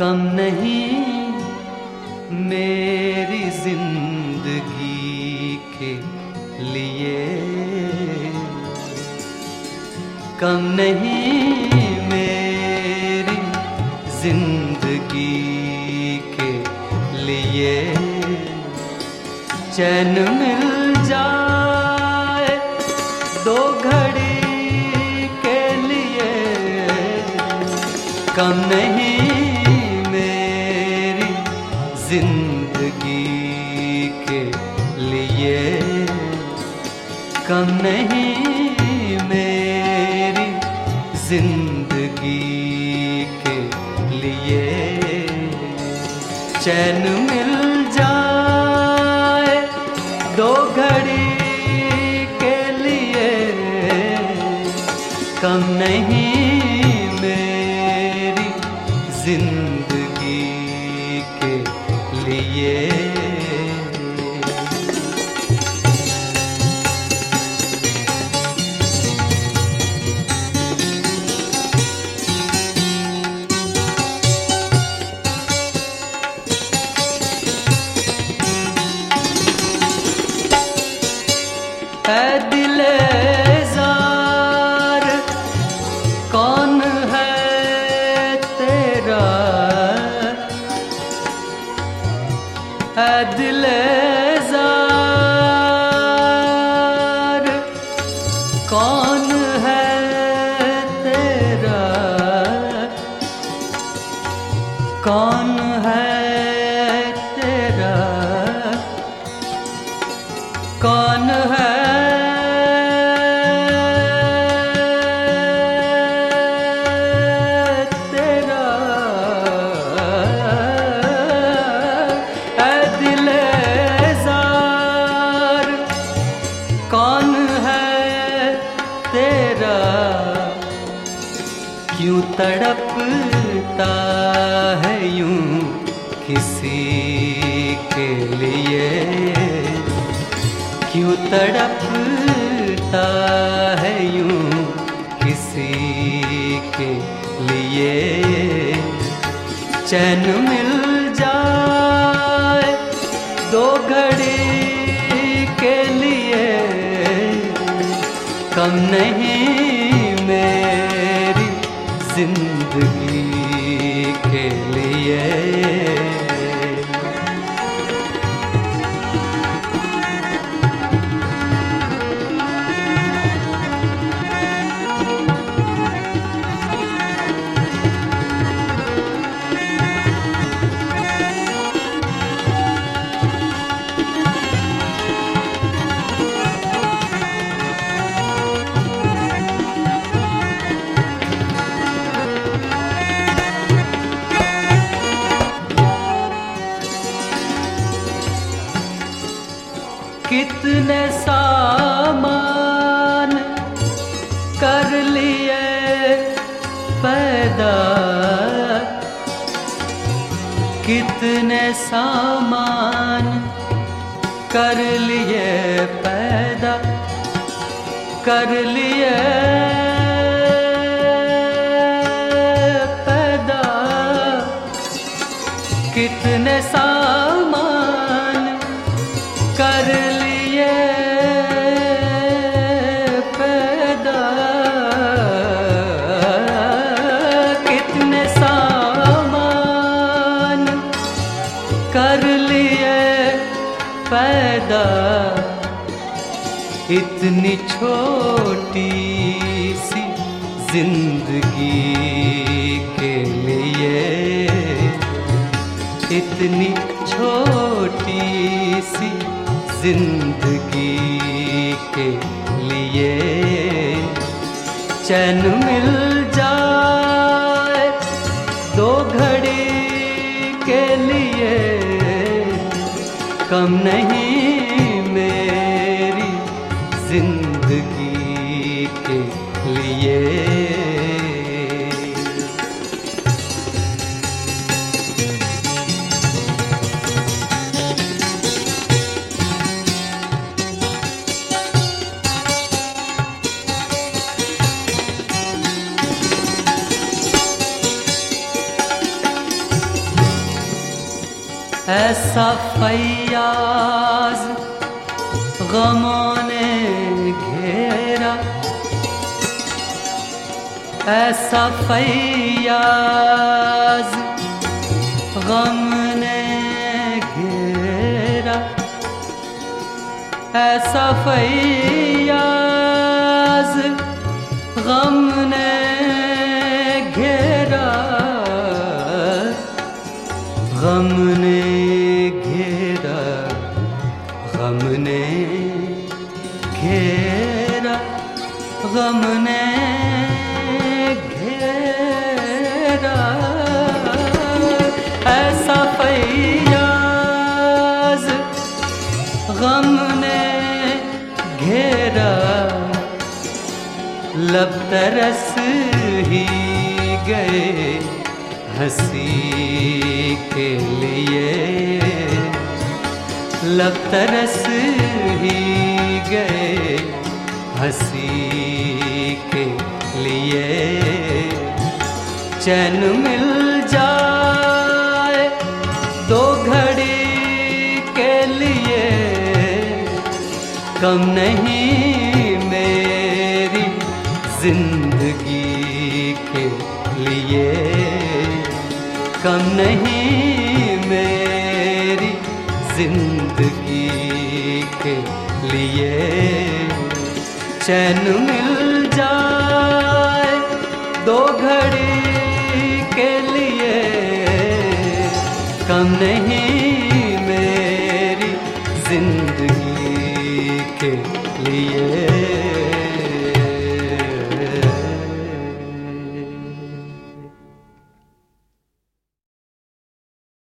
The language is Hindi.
कम नहीं मेरी जिंदगी के लिए, कम नहीं मेरी जिंदगी के लिए। चैन मिल जाए दो घड़ी के लिए, कम नहीं मेरी जिंदगी के लिए, कम नहीं मेरी जिंदगी के लिए। चैन मिल जाए दो घड़ी के लिए, कम नहीं मेरी जिंदगी के लिए। ऐ दिले ज़ार कौन है तेरा, ऐ दिले ज़ार कौन है तेरा, कौन है तेरा, कौन है क्यों तड़पता है यूं किसी के लिए, क्यों तड़पता है यूं किसी के लिए। चैन मिल जाए दो घड़ी के लिए, कम नहीं मेरी जिंदगी के लिए। कितने सामान कर लिए पैदा, कितने सामान कर लिए पैदा, कर लिए पैदा, कितने सामान कर लिए पैदा, कितने सामान कर लिए पैदा। इतनी छोटी सी जिंदगी के लिए, इतनी छोटी सी जिंदगी के लिए। चैन मिल जाए दो घड़ी के लिए, कम नहीं मेरी जिंदगी के लिए। ऐसा फैयाज गमों ने घेरा, ऐसा फैयाज गम ने घेरा, ऐसा फैयाज गम ने घेरा, गम ने घेरा, गम ने घेरा, गम ने घेरा, ऐसा फैयाज गम ने घेरा, लब तरस ही गए हंसी के लिए, लब तरस ही गए हंसी के लिए। चैन मिल जाए दो घड़ी के लिए, कम नहीं मेरी जिंदगी के लिए, कम नहीं मेरी जिंदगी के लिए। चैन मिल जाए दो घड़ी के लिए, कम नहीं मेरी जिंदगी के लिए।